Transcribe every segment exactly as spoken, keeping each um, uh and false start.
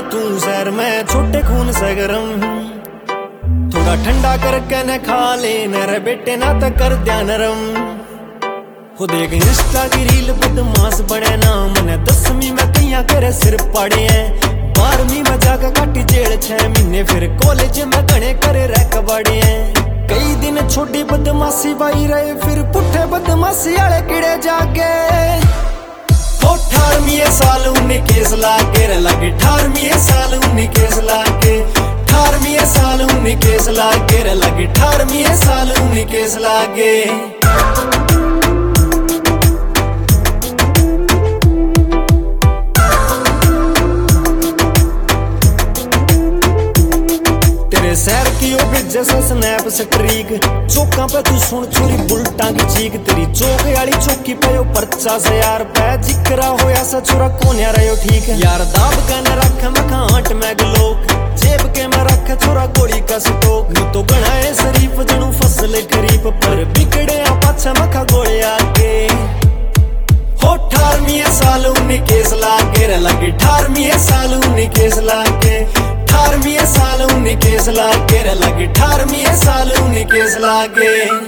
तू शहर में छोटे खून से गरम, थोड़ा ठंडा करके न खा ले नरे बेटे ना तो कर दिया नरम। हो देख इंस्टा की रील बदमाश बने ना, मैंने दसवीं में कैया करे सिर पाड़े हैं, बारहवीं में जाकर काटी जेल छह महीने, फिर कॉलेज में गणे करे रह कबाड़े हैं। कई दिन छोटी बदमाशी बाई रहे, फिर पुट्ठे बदमाशी आले किड़े जागे। अठारहवीं साल उन्नी केस लागे लगे, अठारहवीं साल उन्नी केस लागे, अठारहवीं साल उन्नी केस लागे लगे, अठारहवीं साल उन्नी केस लागे। शहर की ओ जैसा स्नैप स्ट्रीक, चौका पे तू सुन छोरी बुलटा की चीक, तेरी चौक वाली चौकी पे यो परचा से यार पै जिक्रा होया सा छोरा कोन्या रहो ठीक यार। दाब का न रख मखा आट में गलोक, जेब के में रख छोरा गोली का स्टोक, नु तो गणाए शरीफ जनू फसल खरीफ, पर बिगड़े आ पाछा मखा गोले आके। हो अठारहवीं साल उन्नी केस लागे लगे, अठारहवीं साल उन्नी केस लागे, अठारहवीं साल उन्नी केस लागे लगे, अठारहवीं साल उन्नी केस लागे।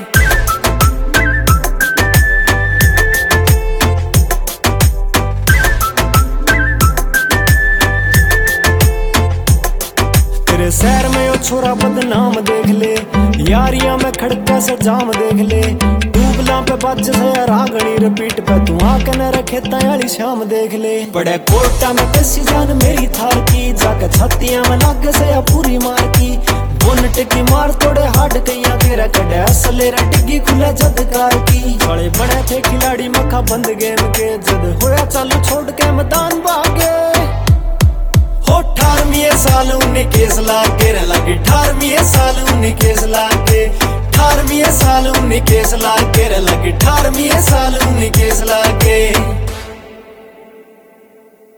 तेरे शहर में ओ छोरा बदनाम देख ले, यारियां में खड़का से जाम देख ले, डूबला पे बच से रागणी रिपीट पे तू आके न रखे तयाली शाम देख ले। बड़े कोर्टा में कैसी जान मेरी थार की, जाके छत्तियां में लागे से या पूरी मार की, बोनट की मार तोड़े हाड कैया तेरा कड़े असले रटगी खुला जदकार की। बड़े बड़े थे खिलाड़ी मखा बंद गेम के, जद होया चालू छोड़ के मैदान भागे। हो अठारहवीं साल उन्नी केस लागे लगे, अठारहवीं साल उन्नी केस लागे, अठारहवीं साल उन्नी केस लागे लगे, अठारहवीं साल उन्नी केस लागे।